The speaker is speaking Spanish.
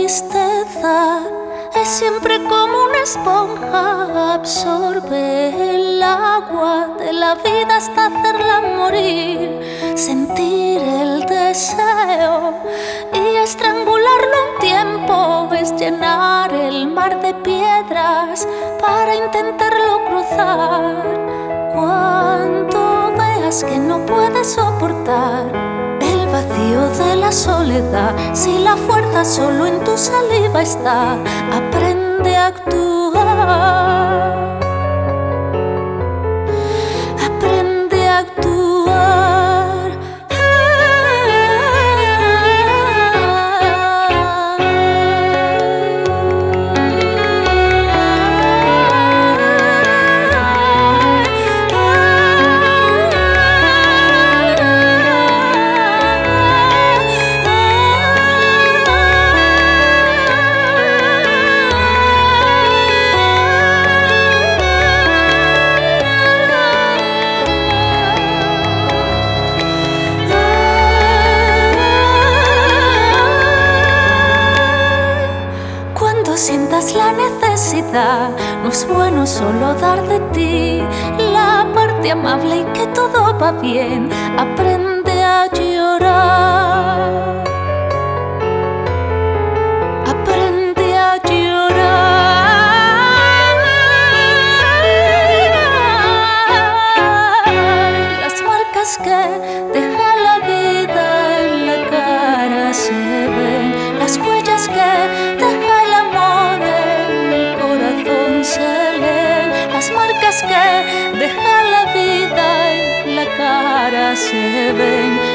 tristeza es siempre como una esponja, absorbe el agua de la vida hasta hacerla morir. Sentir el deseo y estrangularlo un tiempo es llenar el mar de piedras para intentarlo cruzar. Cuando veas que no puedes soportar el vacío de la soledad, si la fuerza solo en tu saliva está, aprende a actuar. Aprende a actuar. Sientas la necesidad, no es bueno solo dar de ti la parte amable y que todo va bien. Aprende a llorar. Aprende a llorar. Las marcas que deja la vida en la cara se ven, las huellas que deja el amor en el corazón se leen, las marcas que deja la vida en la cara se ven,